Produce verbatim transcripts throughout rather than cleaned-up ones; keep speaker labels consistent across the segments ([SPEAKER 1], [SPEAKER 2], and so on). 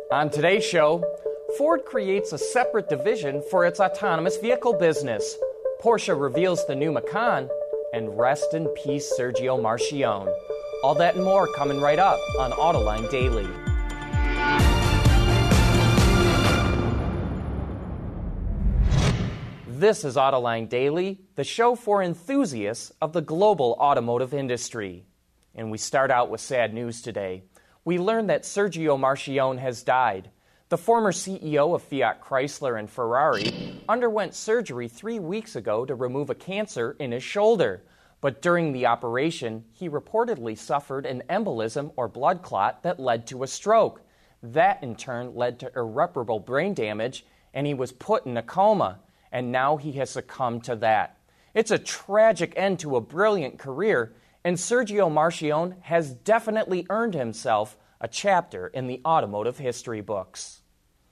[SPEAKER 1] On today's show, Ford creates a separate division for its autonomous vehicle business. Porsche reveals the new Macan, and rest in peace Sergio Marchionne. All that and more coming right up on Autoline Daily. This is Autoline Daily, the show for enthusiasts of the global automotive industry. And we start out with sad news today. We learned that Sergio Marchionne has died. The former C E O of Fiat Chrysler and Ferrari underwent surgery three weeks ago to remove a cancer in his shoulder. But during the operation, he reportedly suffered an embolism or blood clot that led to a stroke. That in turn led to irreparable brain damage, and he was put in a coma. And now he has succumbed to that. It's a tragic end to a brilliant career, and Sergio Marchionne has definitely earned himself a chapter in the automotive history books.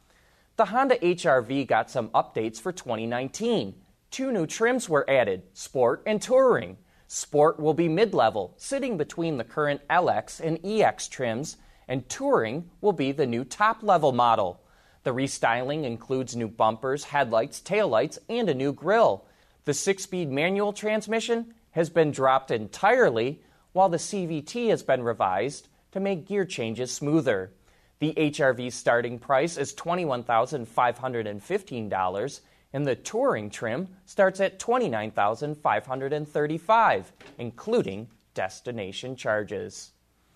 [SPEAKER 1] The Honda H R V got some updates for twenty nineteen. Two new trims were added, Sport and Touring. Sport will be mid-level, sitting between the current L X and E X trims, and Touring will be the new top-level model. The restyling includes new bumpers, headlights, taillights, and a new grille. The six-speed manual transmission has been dropped entirely, while the C V T has been revised to make gear changes smoother. The H R V starting price is twenty-one thousand five hundred fifteen dollars, and the Touring trim starts at twenty-nine thousand five hundred thirty-five dollars, including destination charges.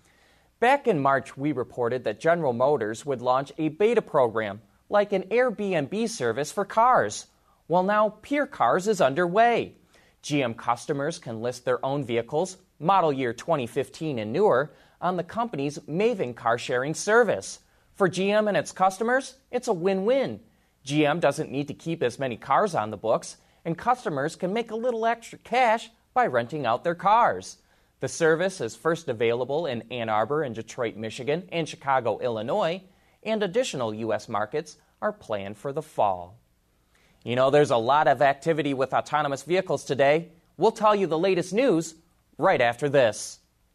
[SPEAKER 1] Back in March, we reported that General Motors would launch a beta program, like an Airbnb service for cars. Well, now Peer Cars is underway. G M customers can list their own vehicles, model year twenty fifteen and newer, on the company's Maven car-sharing service. For G M and its customers, it's a win-win. G M doesn't need to keep as many cars on the books, and customers can make a little extra cash by renting out their cars. The service is first available in Ann Arbor and Detroit, Michigan, and Chicago, Illinois, and additional U S markets are planned for the fall. You know, there's a lot of activity with autonomous vehicles today. We'll tell you the latest news right after this.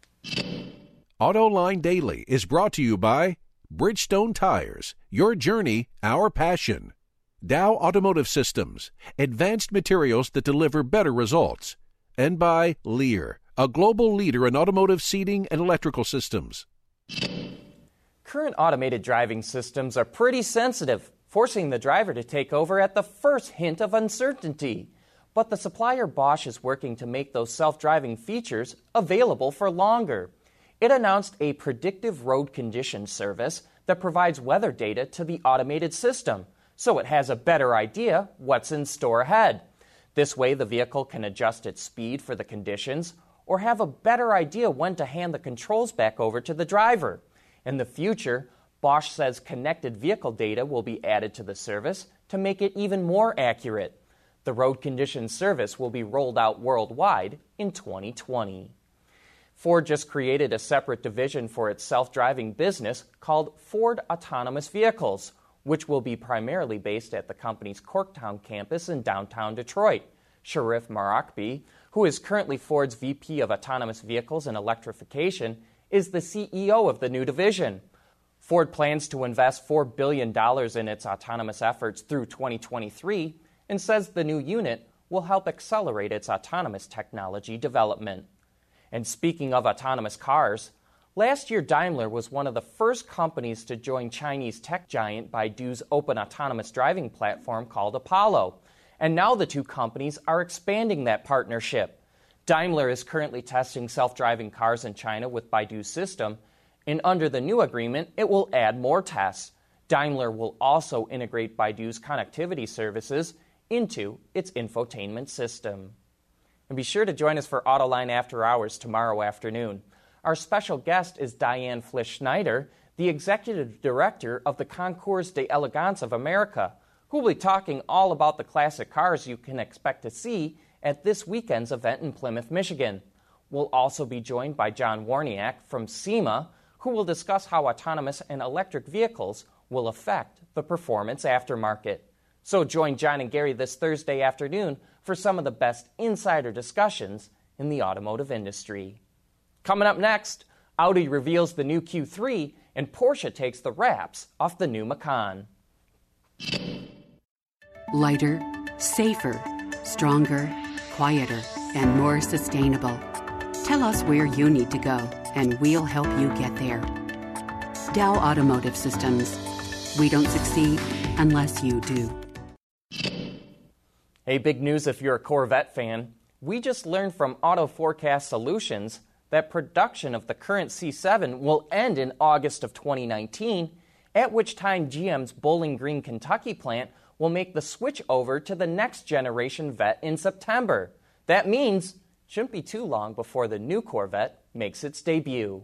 [SPEAKER 2] AutoLine Daily is brought to you by Bridgestone Tires, your journey, our passion. Dow Automotive Systems, advanced materials that deliver better results. And by Lear, a global leader in automotive seating and electrical systems.
[SPEAKER 1] Current automated driving systems are pretty sensitive, forcing the driver to take over at the first hint of uncertainty. But the supplier Bosch is working to make those self-driving features available for longer. It announced a predictive road condition service that provides weather data to the automated system, so it has a better idea what's in store ahead. This way, the vehicle can adjust its speed for the conditions or have a better idea when to hand the controls back over to the driver. In the future, Bosch says connected vehicle data will be added to the service to make it even more accurate. The road condition service will be rolled out worldwide in twenty twenty. Ford just created a separate division for its self-driving business called Ford Autonomous Vehicles, which will be primarily based at the company's Corktown campus in downtown Detroit. Sharif Marakbi, who is currently Ford's V P of Autonomous Vehicles and Electrification, is the C E O of the new division. Ford plans to invest four billion dollars in its autonomous efforts through twenty twenty-three and says the new unit will help accelerate its autonomous technology development. And speaking of autonomous cars, last year Daimler was one of the first companies to join Chinese tech giant Baidu's open autonomous driving platform called Apollo. And now the two companies are expanding that partnership. Daimler is currently testing self-driving cars in China with Baidu's system, and under the new agreement, it will add more tests. Daimler will also integrate Baidu's connectivity services into its infotainment system. And be sure to join us for Autoline After Hours tomorrow afternoon. Our special guest is Diane Flisch-Schneider, the Executive Director of the Concours d'Elegance of America, who will be talking all about the classic cars you can expect to see at this weekend's event in Plymouth, Michigan. We'll also be joined by John Warniak from SEMA, who will discuss how autonomous and electric vehicles will affect the performance aftermarket. So join John and Gary this Thursday afternoon for some of the best insider discussions in the automotive industry. Coming up next, Audi reveals the new Q three, and Porsche takes the wraps off the new Macan.
[SPEAKER 3] Lighter, safer, stronger, quieter, and more sustainable. Tell us where you need to go, and we'll help you get there. Dow Automotive Systems. We don't succeed unless you do.
[SPEAKER 1] Hey, big news if you're a Corvette fan. We just learned from Auto Forecast Solutions that production of the current C seven will end in August of twenty nineteen, at which time G M's Bowling Green, Kentucky plant will make the switch over to the next generation Vette in September. That means it shouldn't be too long before the new Corvette makes its debut.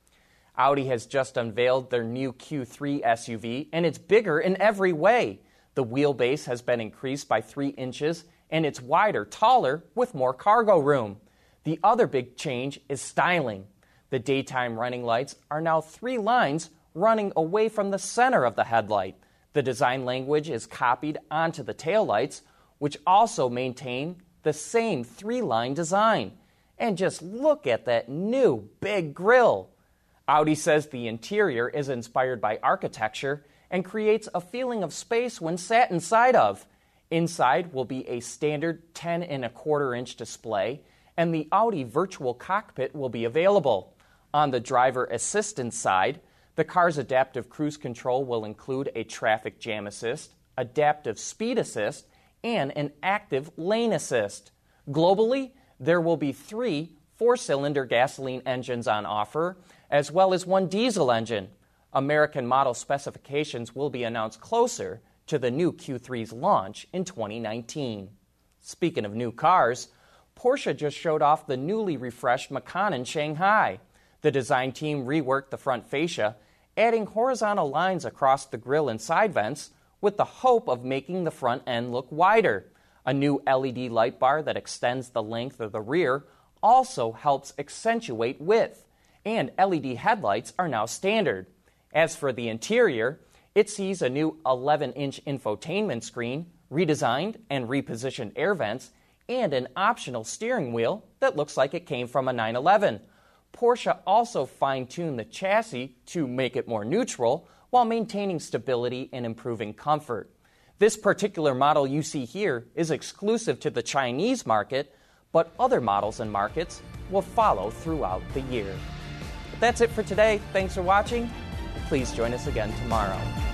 [SPEAKER 1] Audi has just unveiled their new Q three S U V, and it's bigger in every way. The wheelbase has been increased by three inches, and it's wider, taller, with more cargo room. The other big change is styling. The daytime running lights are now three lines running away from the center of the headlight. The design language is copied onto the taillights, which also maintain the same three-line design. And just look at that new big grille. Audi says the interior is inspired by architecture and creates a feeling of space when sat inside of. Inside will be a standard ten and a quarter inch display, and the Audi virtual cockpit will be available. On the driver assistance side, the car's adaptive cruise control will include a traffic jam assist, adaptive speed assist, and an active lane assist. Globally, there will be three four-cylinder gasoline engines on offer, as well as one diesel engine. American model specifications will be announced closer to the new Q three's launch in twenty nineteen. Speaking of new cars, Porsche just showed off the newly refreshed Macan in Shanghai. The design team reworked the front fascia, adding horizontal lines across the grille and side vents with the hope of making the front end look wider. A new L E D light bar that extends the length of the rear also helps accentuate width, and L E D headlights are now standard. As for the interior, it sees a new eleven inch infotainment screen, redesigned and repositioned air vents, and an optional steering wheel that looks like it came from a nine eleven. Porsche also fine-tuned the chassis to make it more neutral while maintaining stability and improving comfort. This particular model you see here is exclusive to the Chinese market, but other models and markets will follow throughout the year. But that's it for today. Thanks for watching. Please join us again tomorrow.